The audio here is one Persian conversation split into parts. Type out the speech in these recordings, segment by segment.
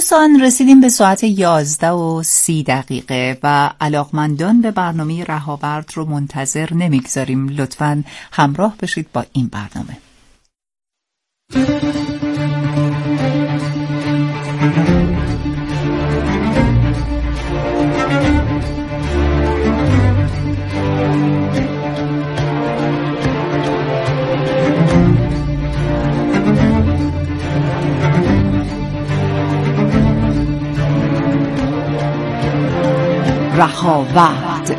دوستان رسیدیم به ساعت 11:30 و علاقمندان به برنامه رهاورد رو منتظر نمیگذاریم. لطفاً همراه بشید با این برنامه. رهاورد.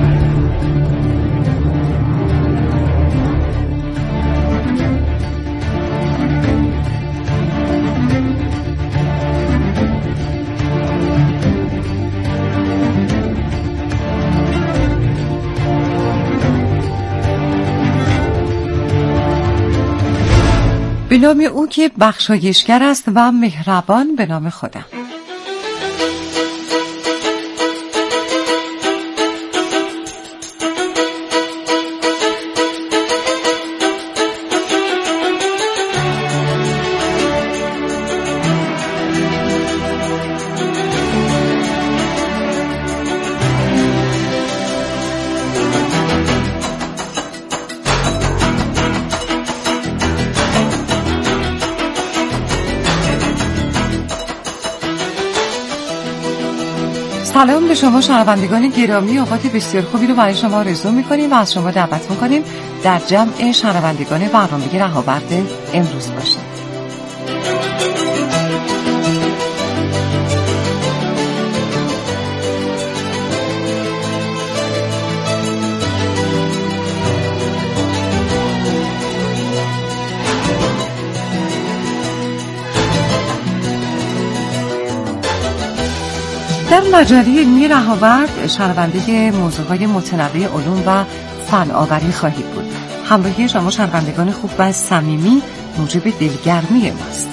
به نام او که بخشایشگر است و مهربان، به نام خودم. سلام به شما شنوندگان گرامی، اوقات بسیار خوبی رو برای شما آرزو می‌کنیم و از شما دعوت می‌کنیم در جمع شنوندگان برنامه رهاورد امروز باشید. در مجله علمی رهاورد شنونده موضوعهای متنوع علوم و فناوری خواهید بود. همراهی شما شنوندگان خوب و صمیمی موجب دلگرمی ماست.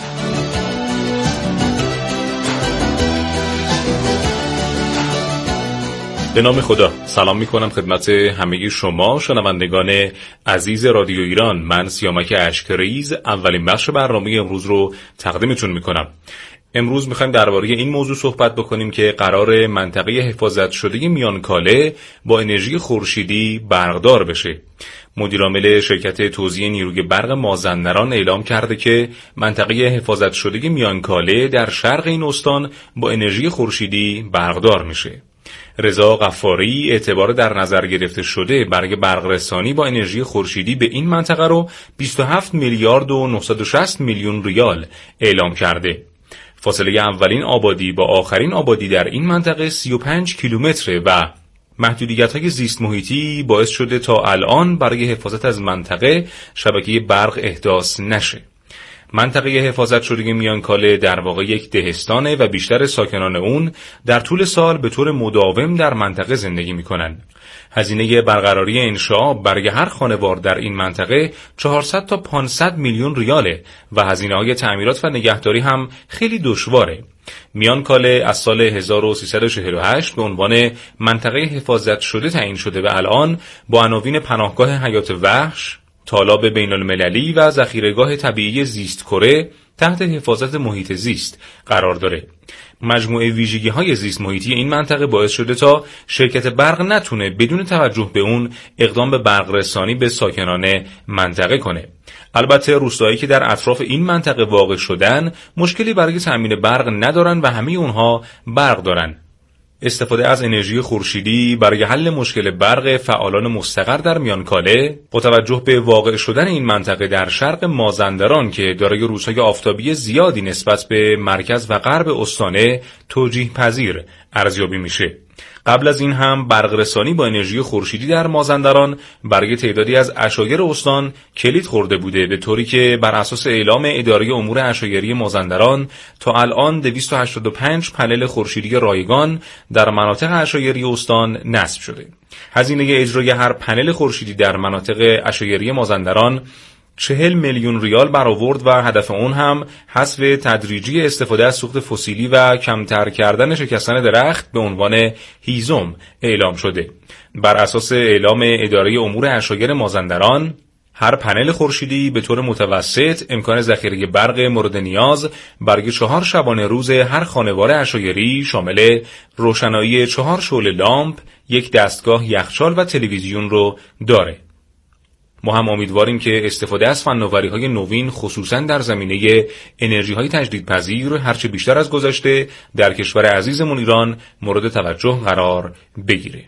به نام خدا سلام میکنم خدمت همه شما شنوندگان عزیز رادیو ایران. من سیامک اشکریز اولین بخش برنامه امروز رو تقدیمتون میکنم. امروز میخوایم درباره این موضوع صحبت بکنیم که قرار منطقه حفاظت شده میانکاله با انرژی خورشیدی برقدار بشه. مدیرعامل شرکت توزیع نیروی برق مازندران اعلام کرده که منطقه حفاظت شده میانکاله در شرق این استان با انرژی خورشیدی برقدار میشه. رضا غفاری اعتبار در نظر گرفته شده برای برقرسانی با انرژی خورشیدی به این منطقه رو 27 میلیارد و 960 میلیون ریال اعلام کرده. فاصله اولین آبادی با آخرین آبادی در این منطقه 35 کیلومتره و محدودیت‌های زیست محیطی باعث شده تا الان برای حفاظت از منطقه شبکه برق احداث نشه. منطقه حفاظت شده میانکاله در واقع یک دهستانه و بیشتر ساکنان اون در طول سال به طور مداوم در منطقه زندگی میکنن. هزینه برقراری انشاء برای هر خانوار در این منطقه 400 تا 500 میلیون ریاله و هزینه‌های تعمیرات و نگهداری هم خیلی دشواره. میانکاله از سال 1348 به عنوان منطقه حفاظت شده تعیین شده و الان با عناوین پناهگاه حیات وحش، تالاب بین المللی و ذخیره‌گاه طبیعی زیست کره تحت حفاظت محیط زیست قرار داره. مجموعه ویژگی‌های زیست محیطی این منطقه باعث شده تا شرکت برق نتونه بدون توجه به اون اقدام به برق رسانی به ساکنان منطقه کنه. البته روستاهایی که در اطراف این منطقه واقع شدن مشکلی برای تامین برق ندارن و همه اونها برق دارن. استفاده از انرژی خورشیدی برای حل مشکل برق فعالان مستقر در میانکاله با توجه به واقع شدن این منطقه در شرق مازندران که دارای روزهای آفتابی زیادی نسبت به مرکز و غرب استانه توجیه پذیر ارزیابی میشه. قبل از این هم برقرسانی با انرژی خورشیدی در مازندران برای تعدادی از عشایر استان کلید خورده بوده، به طوری که بر اساس اعلام اداره امور عشایری مازندران تا الان 285 پنل خورشیدی رایگان در مناطق عشایری استان نصب شده. هزینه اجرای هر پنل خورشیدی در مناطق عشایری مازندران 40 میلیون ریال برآورد و هدف اون هم حذف تدریجی استفاده از سوخت فسیلی و کمتر کردن شکستن درخت به عنوان هیزم اعلام شده. بر اساس اعلام اداره امور عشایر مازندران هر پنل خورشیدی به طور متوسط امکان ذخیره برق مورد نیاز برای 4 شبانه روز هر خانوار عشایری شامل روشنایی 4 شعله لامپ، 1 دستگاه یخچال و تلویزیون رو داره. ما هم امیدواریم که استفاده از فناوری‌های نوین خصوصاً در زمینه انرژی‌های تجدیدپذیر هرچه بیشتر از گذشته در کشور عزیزمون ایران مورد توجه قرار بگیره.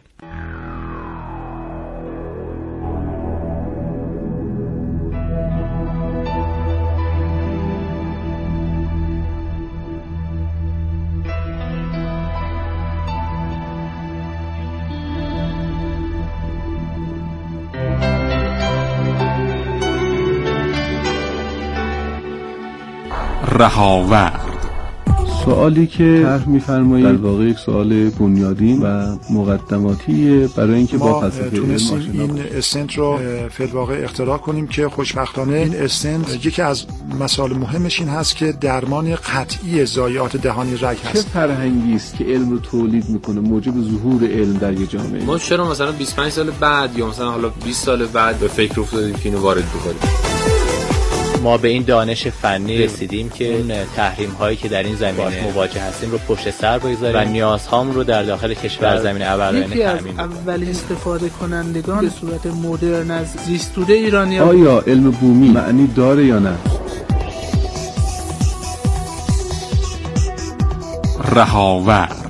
رهاورد. سوالی که طرح می‌فرمایید در واقع یک سوال بنیادین و مقدماتیه برای اینکه با فلسفه علم آشنا این استنت رو فی الواقع اختراع کنیم که خوشبختانه این استنت یکی از مسائل مهمش این هست که درمان قطعی ضایعات دهانی رگ هست. چه فرهنگی است که علم رو تولید میکنه موجب ظهور علم در یک جامعه؟ ما چرا مثلا 25 سال بعد یا مثلا حالا 20 سال بعد به فکر افتادیم که اینو وارد بکنیم؟ ما به این دانش فنی رسیدیم که اون تحریم هایی که در این زمینه مواجه هستیم رو پشت سر بگذاریم و نیازهام رو در داخل کشور زمین ابرآینه تامین کنیم. اولین استفاده کنندگان به صورت مدرن از زیستوده ایرانی آیا علم بومی معنی داره یا نه؟ رهاورد.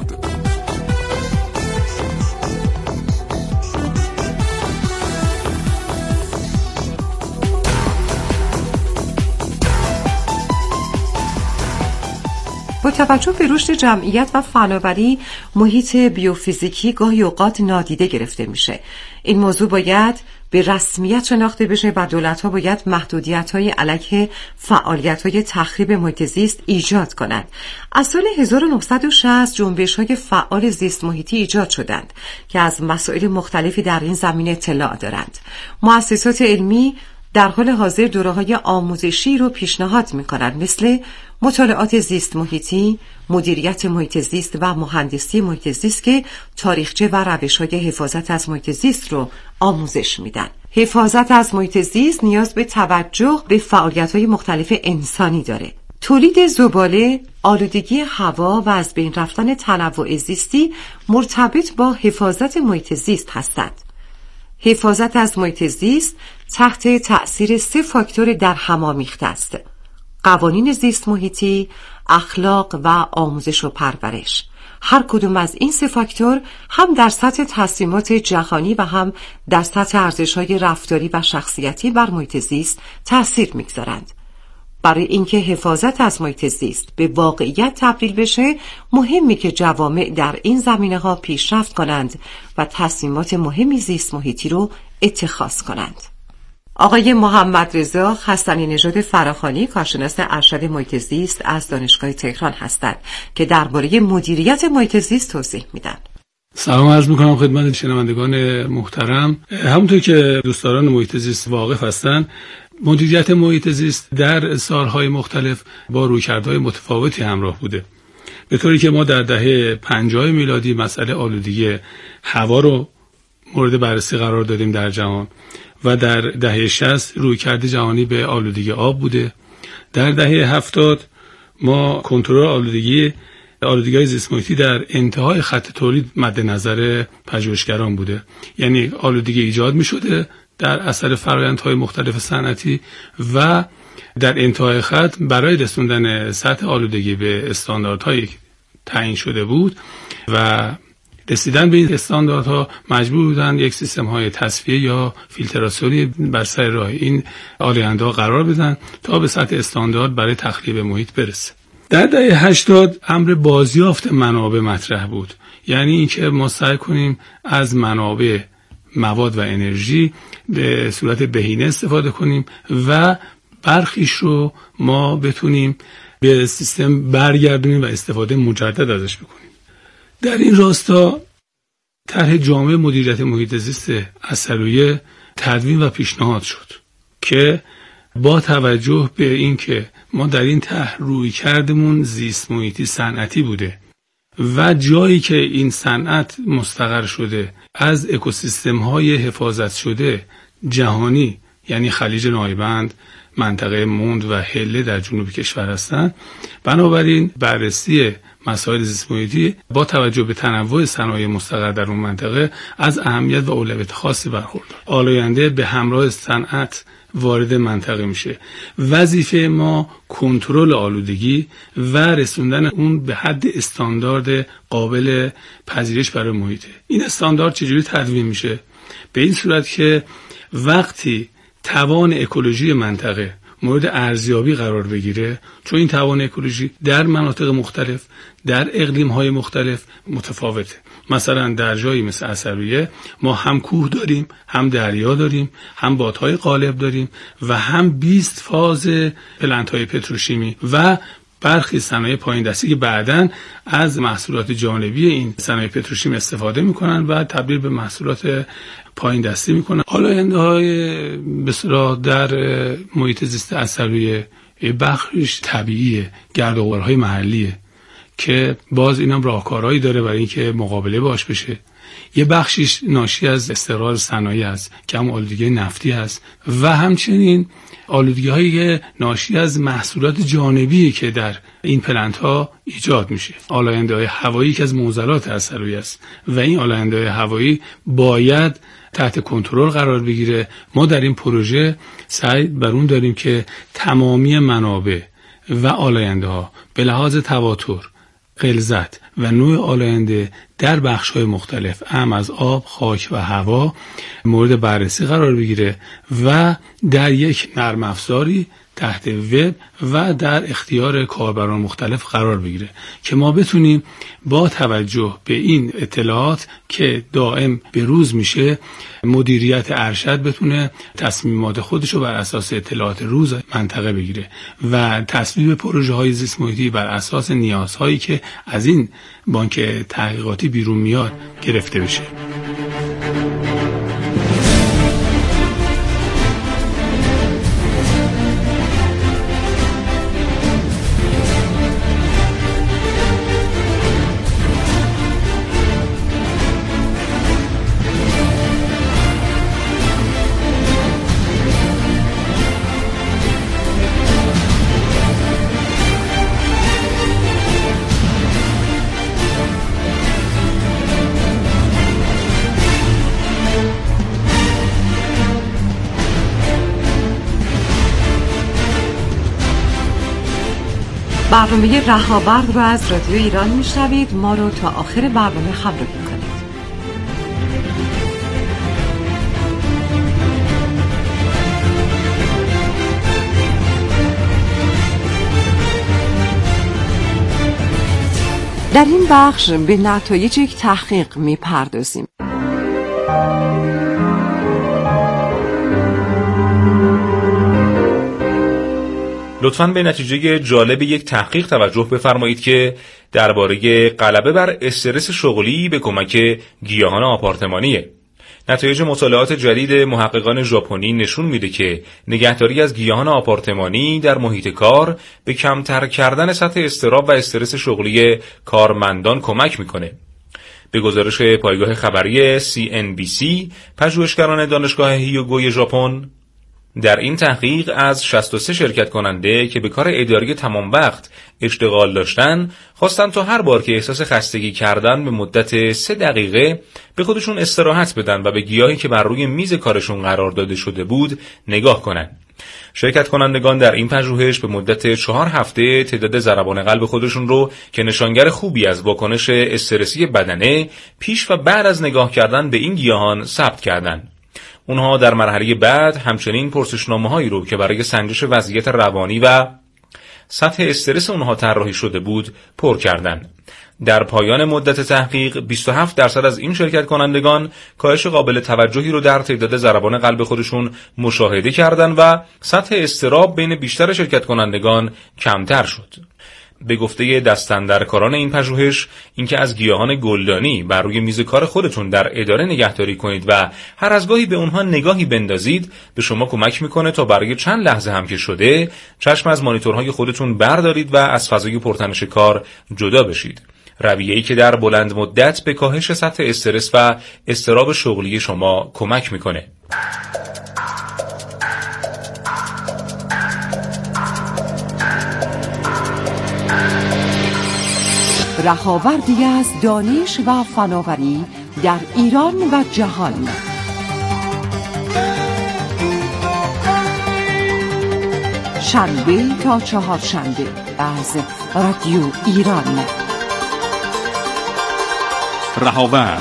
با توجه به رشد جمعیت و فناوری، محیط بیوفیزیکی گاهی اوقات نادیده گرفته میشه. این موضوع باید به رسمیت شناخته بشه و دولت‌ها باید محدودیت‌های علیه فعالیت‌های تخریب محیط زیست ایجاد کنند. از سال 1960 جنبش‌های فعال زیست محیطی ایجاد شدند که از مسائل مختلفی در این زمینه اطلاع دارند. مؤسسات علمی در حال حاضر دوره‌های آموزشی رو پیشنهاد می‌کنند، مثل مطالعات زیست محیطی، مدیریت محیط زیست و مهندسی محیط زیست که تاریخچه و روش‌های حفاظت از محیط زیست رو آموزش میدن. حفاظت از محیط زیست نیاز به توجه به فعالیت‌های مختلف انسانی داره. تولید زباله، آلودگی هوا و از بین رفتن تنوع زیستی مرتبط با حفاظت محیط زیست هستند. حفاظت از محیط زیست تحت تأثیر 3 فاکتور در هم آمیخته است: قوانین زیست محیطی، اخلاق و آموزش و پرورش. هر کدوم از این 3 فاکتور هم در سطح تصمیمات جهانی و هم در سطح ارزش‌های رفتاری و شخصیتی بر محیط زیست تأثیر می‌گذارند. برای اینکه حفاظت از محیط زیست به واقعیت تبدیل بشه، مهمه که جوامع در این زمینه‌ها پیشرفت کنند و تصمیمات مهمی زیست محیطی رو اتخاذ کنند. آقای محمد رضا حسنی نژاد فراخوانی، کارشناس ارشد محیط زیست از دانشگاه تهران هستند که درباره مدیریت محیط زیست توضیح میدن. سلام عرض میکنم خدمت شنوندگان محترم. همونطور که دوستداران محیط زیست واقف هستند، مدیریت محیط زیست در سالهای مختلف با رویکردهای متفاوتی همراه بوده، به طوری که ما در دهه 50 میلادی مسئله آلودگی هوا رو مورد بررسی قرار دادیم در جهان و در دهه 60 رویکرد جهانی به آلودگی آب بوده. در دهه 70 ما کنترل آلودگی‌های زیست محیطی در انتهای خط تولید مد نظر پژوهشگران بوده، یعنی آلودگی ایجاد می‌شده در اثر فرآیندهای مختلف صنعتی و در انتهای خط برای رسوندن سطح آلودگی به استانداردهای تعیین شده بود و رسیدن به این استانداردها مجبور بودن یک سیستم‌های تصفیه یا فیلتراسیونی بر سر راه این آلاینده‌ها قرار بدن تا به سطح استاندارد برای تخریب محیط برسه. در دهه 80 امر بازیافت منابع مطرح بود، یعنی اینکه ما سعی کنیم از منابع مواد و انرژی به صورت بهینه استفاده کنیم و برخیش رو ما بتونیم به سیستم برگردونیم و استفاده مجدد ازش بکنیم. در این راستا طرح جامع مدیریت محیط زیست اثرایه تدوین و پیشنهاد شد که با توجه به اینکه ما در این طرح رویکردمون زیست محیطی صنعتی بوده و جایی که این صنعت مستقر شده از اکوسیستم‌های حفاظت شده جهانی یعنی خلیج نایبند، منطقه موند و هله در جنوب کشور هستند. بنابراین بررسی مسائل زیست محیطی با توجه به تنوع صنایع مستقر در اون منطقه از اهمیت و اولویت خاصی برخوردار. آلاینده به همراه صنعت وارد منطقه میشه. وظیفه ما کنترل آلودگی و رسوندن اون به حد استاندارد قابل پذیرش برای محیطه. این استاندارد چجوری تدوین میشه؟ به این صورت که وقتی توان اکولوژی منطقه مورد ارزیابی قرار بگیره، چون این توان اکولوژی در مناطق مختلف در اقلیم‌های مختلف متفاوته. مثلا در جایی مثل عصرویه ما هم کوه داریم، هم دریا داریم، هم بادهای قالب داریم و هم 20 فاز پلنت‌های پتروشیمی و برخی صنایع پایین دستی که بعداً از محصولات جانبی این صنایع پتروشیمی استفاده میکنن و تبدیل به محصولات پایین دستی میکنن. آلاینده‌های به اصطلاح در محیط زیست عصرویه بخشش طبیعیه، گرد و غبارهای محلیه که باز اینم راهکارهایی داره برای اینکه مقابله باش بشه. یه بخشش ناشی از استقرار صنایع است که هم آلودگی نفتی است و همچنین آلودگی‌های ناشی از محصولات جانبی که در این پلنت‌ها ایجاد میشه. آلاینده‌های هوایی که از معضلات عصرویه است و این آلاینده‌های هوایی باید تحت کنترل قرار بگیره. ما در این پروژه سعی بر اون داریم که تمامی منابع و آلاینده‌ها به لحاظ تواتر، غلظت و نوع آلاینده در بخش‌های مختلف از آب، خاک و هوا مورد بررسی قرار بگیره و در یک نرم افزاری تحت وب و در اختیار کاربران مختلف قرار بگیره که ما بتونیم با توجه به این اطلاعات که دائم به روز میشه، مدیریت ارشد بتونه تصمیمات خودش رو بر اساس اطلاعات روز منطقه بگیره و تصویب پروژه های زیست محیطی بر اساس نیازهایی که از این بانک تحقیقاتی بیرون میاد گرفته بشه. برنامه رهاورد رو از رادیو ایران میشنوید. ما رو تا آخر برنامه همراهی کنید. در این بخش به نتایج یک تحقیق میپردازیم. لطفاً به نتیجه جالب یک تحقیق توجه بفرمایید که درباره غلبه بر استرس شغلی به کمک گیاهان آپارتمانیه. نتایج مطالعات جدید محققان ژاپنی نشون میده که نگهداری از گیاهان آپارتمانی در محیط کار به کمتر کردن سطح اضطراب و استرس شغلی کارمندان کمک میکنه. به گزارش پایگاه خبری CNBC، پژوهشگران دانشگاه هیوگوی ژاپن در این تحقیق از 63 شرکت کننده که به کار اداری تمام وقت اشتغال داشتن خواستن تا هر بار که احساس خستگی کردن به مدت 3 دقیقه به خودشون استراحت بدن و به گیاهی که بر روی میز کارشون قرار داده شده بود نگاه کنن. شرکت کنندگان در این پژوهش به مدت 4 هفته تعداد ضربان قلب خودشون رو که نشانگر خوبی از واکنش استرسی بدنه پیش و بعد از نگاه کردن به این گیاهان ثبت کردند. اونها در مرحله بعد همچنین پرسشنامه‌هایی رو که برای سنجش وضعیت روانی و سطح استرس اونها طراحی شده بود پر کردند. در پایان مدت تحقیق 27% از این شرکت کنندگان کاهش قابل توجهی رو در تعداد ضربان قلب خودشون مشاهده کردند و سطح اضطراب بین بیشتر شرکت کنندگان کمتر شد. به گفته دستاندرکاران این پژوهش، اینکه از گیاهان گلدانی بر روی میز کار خودتون در اداره نگهداری کنید و هر از گاهی به اونها نگاهی بندازید به شما کمک میکنه تا برای چند لحظه هم که شده چشم از مانیتورهای خودتون بردارید و از فضای پرتنش کار جدا بشید. رویه‌ای که در بلند مدت به کاهش سطح استرس و اضطراب شغلی شما کمک میکنه. رهاوردی از دانش و فناوری در ایران و جهان. شنبه تا چهارشنبه از رادیو ایران. رهاورد.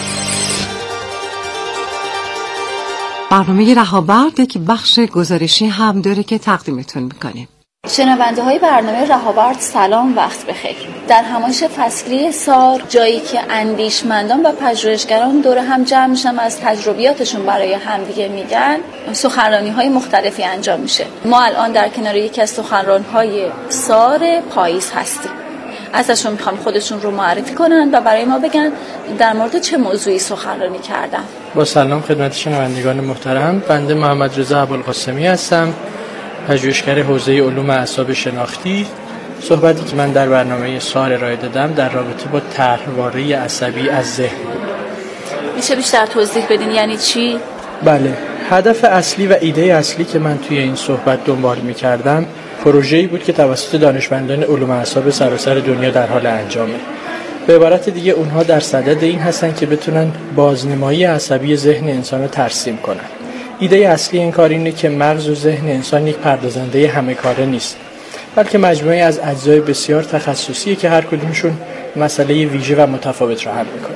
برنامه رهاورد یک بخش گزارشی هم داره که تقدیمتون میکنیم. شنونده های برنامه رهاورد سلام، وقت بخیر. در همایش فصلی سار، جایی که اندیشمندان و پژوهشگران دور هم جمع میشن از تجربیاتشون برای همدیگه میگن، سخنرانی های مختلفی انجام میشه. ما الان در کنار یکی از سخنران های سار پاییز هستیم. ازشون میخوام خودشون رو معرفی کنن و برای ما بگن در مورد چه موضوعی سخنرانی کردن. با سلام خدمت شنوندگان محترم، بنده محمد رضا ابوالقاسمی هستم، پژوهشگر حوزه علوم اعصاب شناختی. صحبتی که من در برنامه سار ارائه دادم در رابطه با طرحواره عصبی از ذهن. میشه بیشتر توضیح بدین یعنی چی؟ بله، هدف اصلی و ایده اصلی که من توی این صحبت دنبال می‌کردم پروژه‌ای بود که توسط دانشمندان علوم اعصاب سراسر دنیا در حال انجامه. به عبارت دیگه اونها در صدد این هستن که بتونن بازنمایی عصبی ذهن انسان رو ترسیم کنن. ایده اصلی این کار اینه که مغز و ذهن انسان یک پردازنده همه کاره نیست، بلکه مجموعه از اجزای بسیار تخصصیه که هر کدومشون مسئله ویژه و متفاوت رو حل میکنن.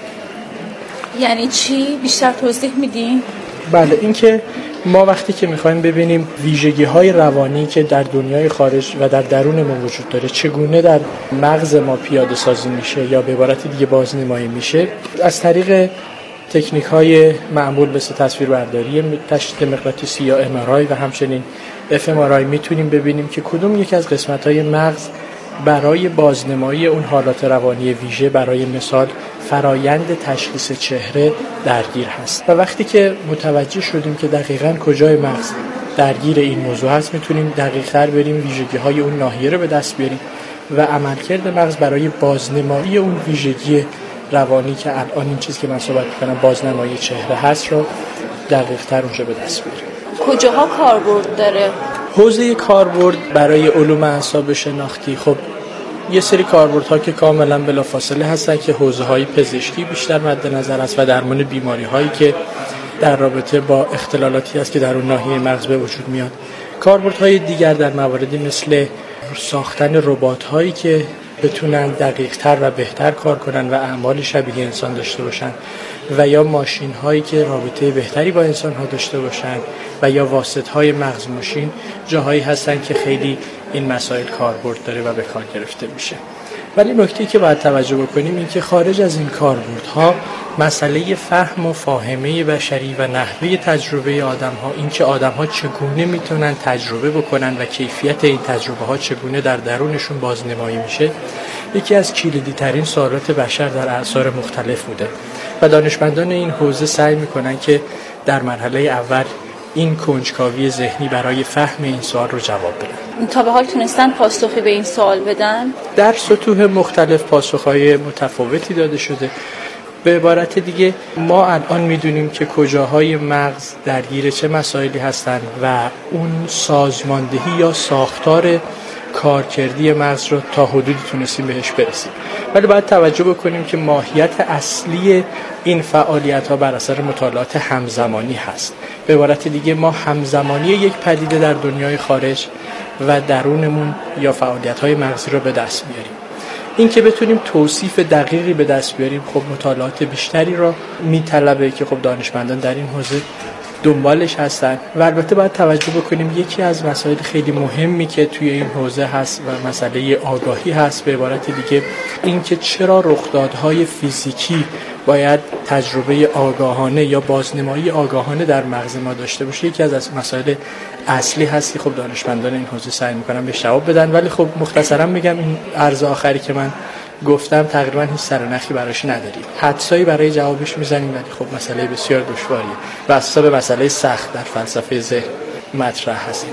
یعنی چی؟ بیشتر توضیح میدین؟ بله، این که ما وقتی که میخوایم ببینیم ویژگی‌های روانی که در دنیای خارج و در درونمون وجود داره چگونه در مغز ما پیاده سازی میشه یا به عبارت دیگه بازنمایی میشه، از طریق تکنیک‌های معمول مثل تصویربرداری تشدید مغناطیسی یا MRI و همچنین fMRI میتونیم ببینیم که کدوم یک از قسمت‌های مغز برای بازنمایی اون حالات روانی ویژه، برای مثال فرایند تشخیص چهره، درگیر هست. و وقتی که متوجه شدیم که دقیقاً کجای مغز درگیر این موضوع هست، میتونیم دقیق‌تر بریم ویژگی‌های اون ناحیه رو به دست بیاریم و عملکرد مغز برای بازنمایی اون ویژگی روانی که الان این چیزی که من صحبت می‌کنم بازنمایی چهره هست رو دقیق‌تر اونجا به دست بیاریم. کجاها کاربرد داره؟ حوزه کاربرد برای علوم اعصاب شناختی، خب یه سری کاربردها که کاملا بلافاصله هستن که حوزه‌های پزشکی بیشتر مد نظر است و درمان بیماری‌هایی که در رابطه با اختلالاتی است که در اون ناحیه مغز به وجود میاد. کاربردهای دیگر در مواردی مثل ساختن ربات‌هایی که بتونن دقیق‌تر و بهتر کار کنن و اعمال شبیه انسان داشته باشن و یا ماشین‌هایی که رابطه بهتری با انسان‌ها داشته باشن و یا واسطه‌های مغز ماشین جاهایی هستن که خیلی این مسائل کاربرد داره و به کار گرفته میشه. ولی نکته‌ای که باید توجه بکنیم این که خارج از این کاربردها مسئله فهم و فاهمه بشری و نحوه تجربه آدم‌ها، این که آدم‌ها چگونه میتونن تجربه بکنن و کیفیت این تجربه‌ها چگونه در درونشون بازنمایی میشه، یکی از کلیدی‌ترین سوالات بشر در اعصار مختلف بوده و دانشمندان این حوزه سعی میکنن که در مرحله اول این کنجکاوی ذهنی برای فهم این سوال رو جواب بدن. تا به حال تونستن پاسخی به این سوال بدن؟ در سطوح مختلف پاسخهای متفاوتی داده شده. به عبارت دیگه ما الان میدونیم که کجاهای مغز درگیر چه مسائلی هستن و اون سازماندهی یا ساختار کارکردی مغز رو تا حدودی تونستیم بهش برسیم. ولی باید توجه بکنیم که ماهیت اصلی این فعالیت‌ها بر اثر مطالعات همزمانی هست. به عبارت دیگه ما همزمانی یک پدیده در دنیای خارج و درونمون یا فعالیت‌های مغزی رو به دست میاریم. این که بتونیم توصیف دقیقی به دست بیاریم خب مطالعات بیشتری رو میطلبه که خب دانشمندان در این حوزه دنبالش هستن و البته باید توجه بکنیم یکی از مسائل خیلی مهمی که توی این حوزه هست و مسئله آگاهی هست. به عبارت دیگه این که چرا رخدادهای فیزیکی باید تجربه آگاهانه یا بازنمایی آگاهانه در مغز ما داشته باشه، یکی از مسائل اصلی هست که خب دانشمندان این حوزه سعی میکنن بهش جواب بدن. ولی خب مختصرا میگم این عرض آخری که من گفتم تقریبا هیچ سرنخی براش نداریم، حدسایی برای جوابش میزنیم ولی خب مسئله بسیار دشواریه و اساسا به مسئله سخت در فلسفه ذهن مطرح هست این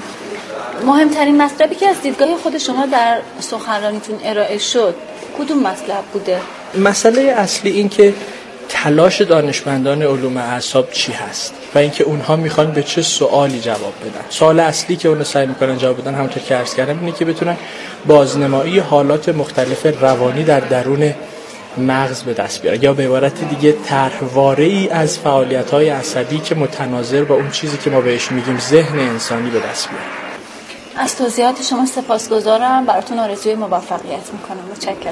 موضوع. مهمترین مطلبی که از دیدگاه خود شما در سخنرانیتون ارائه شد کدوم مطلب بوده؟ مسئله اصلی این که تلاش دانشمندان علوم اعصاب چی هست و اینکه اونها میخوان به چه سوالی جواب بدن. سوال اصلی که اونها سعی میکنن جواب بدن همونطور که عرض کردم اینه که بتونن بازنمایی حالات مختلف روانی در درون مغز به دست بیارن، یا به عبارت دیگه طرحواره‌ای از فعالیت‌های عصبی که متناظر با اون چیزی که ما بهش میگیم ذهن انسانی به دست بیارن. از توضیحات شما سپاسگزارم، براتون آرزوی موفقیت میکنم. متشکرم.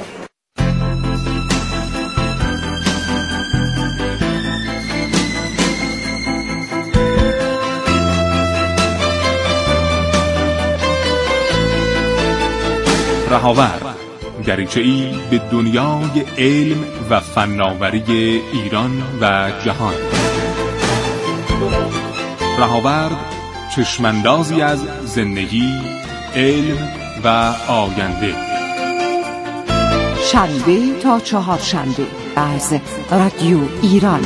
رهاور، دریچه‌ای به دنیای علم و فناوری ایران و جهان. رهاورد، چشماندازی از زندگی، علم و آینده. شنبه تا چهارشنبه از رادیو ایران.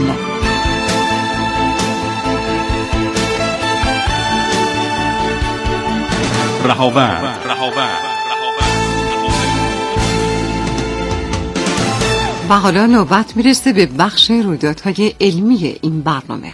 رهاورد. و حالا نوبت میرسه به بخش رویدادهای علمی این برنامه.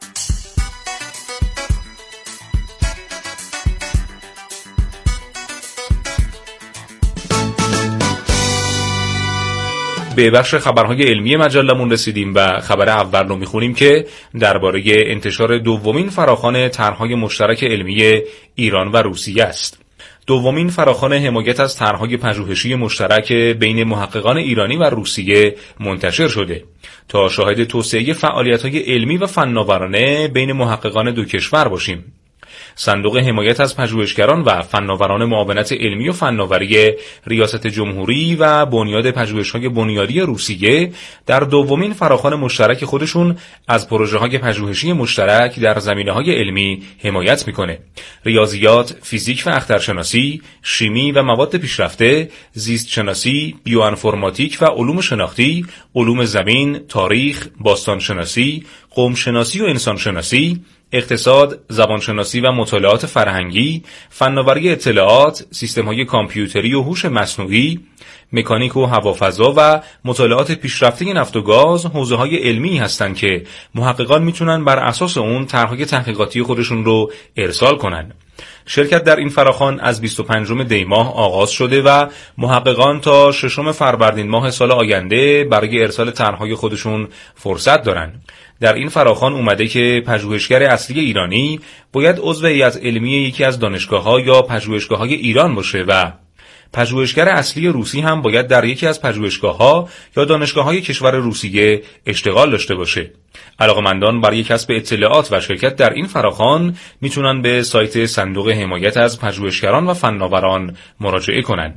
به بخش خبرهای علمی مجلمون رسیدیم و خبر اول رو میخونیم که درباره انتشار دومین فراخوان طرح‌های مشترک علمی ایران و روسیه است. دومین فراخوان حمایت از طرح‌های پژوهشی مشترک بین محققان ایرانی و روسیه منتشر شده تا شاهد توسعه فعالیت‌های علمی و فناورانه بین محققان دو کشور باشیم. صندوق حمایت از پژوهشگران و فناوران معاونت علمی و فناوری ریاست جمهوری و بنیاد پژوهش‌های بنیادی روسیه در دومین فراخوان مشترک خودشون از پروژه‌های پژوهشی مشترک در زمینه‌های علمی حمایت می‌کنه. ریاضیات، فیزیک و اخترشناسی، شیمی و مواد پیشرفته، زیست شناسی، بیوانفرماتیک و علوم شناختی، علوم زمین، تاریخ، باستان شناسی، قوم شناسی و انسان شناسی، اقتصاد، زبانشناسی و مطالعات فرهنگی، فناوری اطلاعات، سیستم‌های کامپیوتری و هوش مصنوعی، مکانیک و هوافضا و مطالعات پیشرفته نفت و گاز حوزه‌های علمی هستند که محققان میتونن بر اساس اون طرح‌های تحقیقاتی خودشون رو ارسال کنن. شرکت در این فراخوان از 25 دی ماه آغاز شده و محققان تا 6 فروردین ماه سال آینده برای ارسال طرح‌های خودشون فرصت دارن. در این فراخوان اومده که پژوهشگر اصلی ایرانی باید عضو هیئت علمی یکی از دانشگاه‌ها یا پژوهشگاه‌های ایران باشه و پژوهشگر اصلی روسی هم باید در یکی از پژوهشگاه‌ها یا دانشگاه‌های کشور روسیه اشتغال داشته باشه. علاقه‌مندان برای کسب اطلاعات و شرکت در این فراخوان میتونن به سایت صندوق حمایت از پژوهشگران و فناوران مراجعه کنن.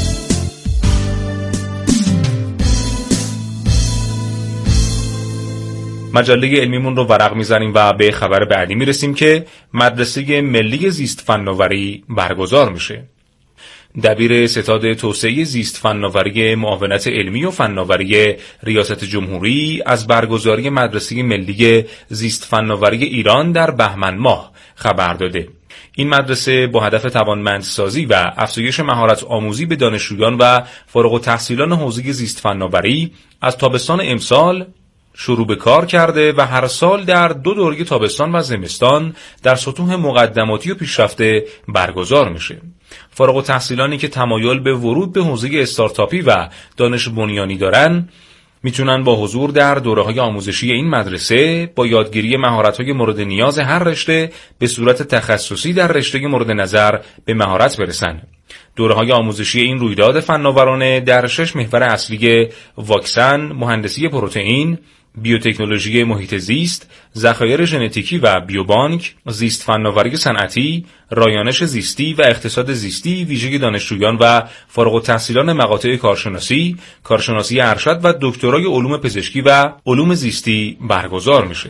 مجله علمیمون رو ورق میزنیم و به خبر بعدی میرسیم که مدرسه ملی زیست فناوری برگزار میشه. دبیر ستاد توسعه زیست فناوری معاونت علمی و فناوری ریاست جمهوری از برگزاری مدرسه ملی زیست فناوری ایران در بهمن ماه خبر داده. این مدرسه با هدف توانمندسازی و افزایش مهارت آموزی به دانشجویان و فارغ التحصیلان حوزه زیست فناوری از تابستان امسال شروع به کار کرده و هر سال در 2 دوره تابستان و زمستان در سطوح مقدماتی و پیشرفته برگزار میشه. فارغ التحصیلانی که تمایل به ورود به حوزه استارتاپی و دانش بنیانی دارن میتونن با حضور در دوره‌های آموزشی این مدرسه با یادگیری مهارت‌های مورد نیاز هر رشته به صورت تخصصی در رشته مورد نظر به مهارت برسن. دوره‌های آموزشی این رویداد فناورانه در 6 محور اصلی واکسن، مهندسی پروتئین، بیوتکنولوژی محیط زیست، ذخایر ژنتیکی و بیوبانک، زیست فناوری صنعتی، رایانش زیستی و اقتصاد زیستی ویژه دانشجویان و فارغ التحصیلان مقاطع کارشناسی، کارشناسی ارشد و دکترای علوم پزشکی و علوم زیستی برگزار میشه.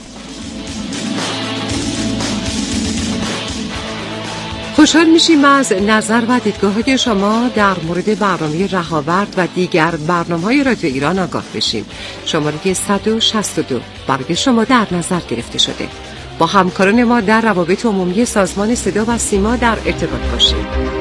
خوشحال میشیم از نظر و دیدگاه‌های شما در مورد برنامه رهاورد و دیگر برنامه‌های رادیو ایران آگاه بشیم. شماره 162 برای شما در نظر گرفته شده. با همکاران ما در روابط عمومی سازمان صدا و سیما در ارتباط باشید.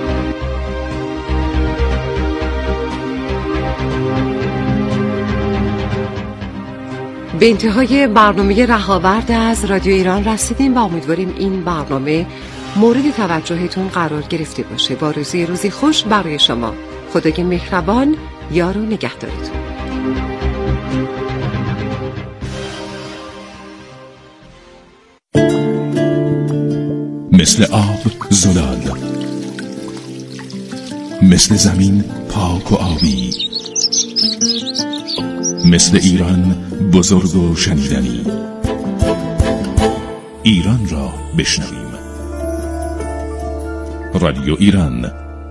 به انتهای برنامه رهاورد از رادیو ایران رسیدیم و امیدواریم این برنامه مورد توجهتون قرار گرفته باشه. با آرزوی روزی خوش برای شما. خدای مهربان یار و نگهدارتون. مثل آب زلال، مثل زمین پاک و آبی، مثل ایران بزرگ و شنیدنی. ایران را بشنویم. رادیو ایران.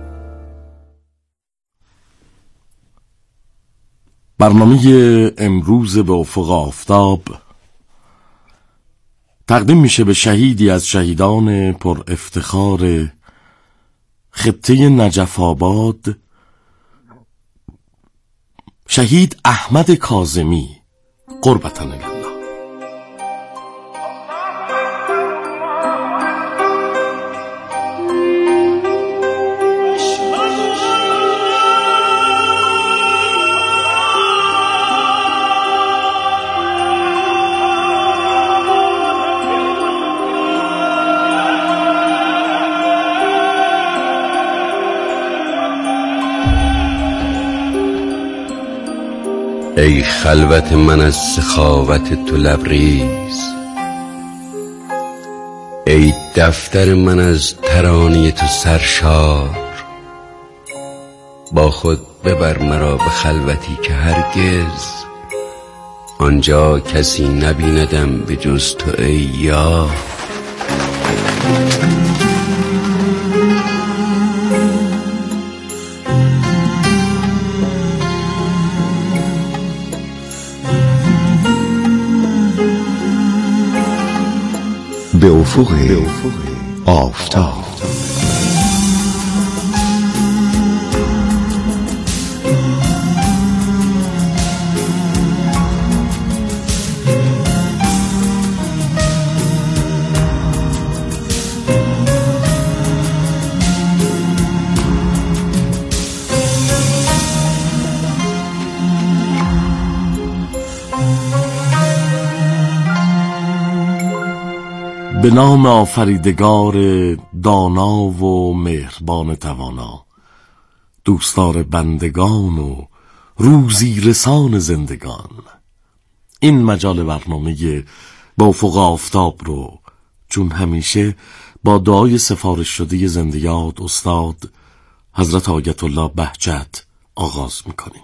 برنامه امروز به افق آفتاب تقدیم میشه به شهیدی از شهیدان پر افتخار خطه نجف آباد، شهید احمد کاظمی قربتن الله. ای خلوت من از سخاوت تو لبریز، ای دفتر من از ترانه تو سرشار. با خود ببر مرا به خلوتی که هرگز آنجا کسی نبیندم به جز تو ای یار. به افق آفتاب. به نام آفریدگار دانا و مهربان توانا، دوستدار بندگان و روزی رسان زندگان. این مجال برنامه با افق آفتاب رو چون همیشه با دعای سفارش شده زنده یاد استاد حضرت آیت الله بهجت آغاز میکنیم.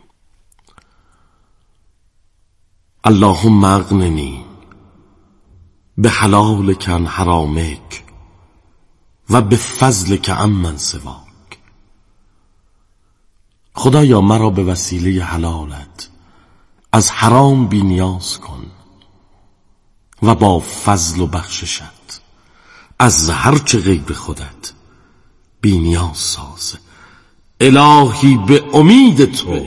اللهم اغننی به حلالک عن حرامک و به فضلک عمن سواک. خدایا مرا به وسیله حلالت از حرام بی نیاز کن و با فضل و بخششت از هرچه غیر خودت بی نیاز ساز. الهی به امید تو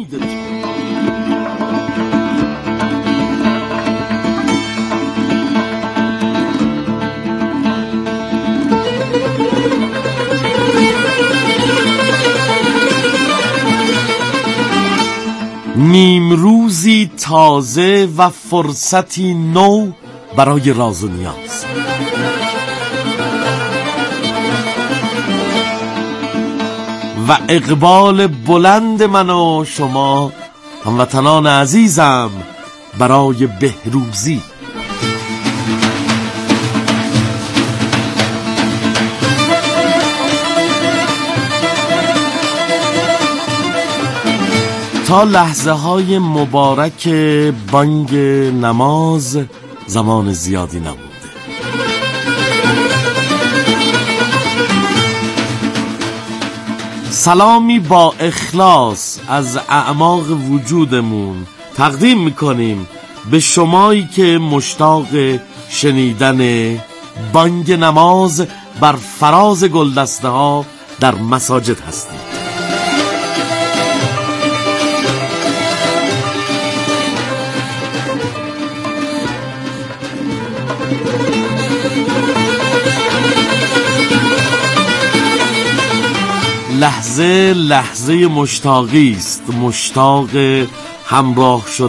نیم روزی تازه و فرصتی نو برای راز و نیاز. و اقبال بلند من و شما هموطنان عزیزم برای بهروزی. تا لحظه های مبارک بانگ نماز زمان زیادی نبوده. سلامی با اخلاص از اعماق وجودمون تقدیم میکنیم به شمایی که مشتاق شنیدن بانگ نماز بر فراز گلدسته ها در مساجد هستید. لحظه مشتاقی است، مشتاق همراه شدن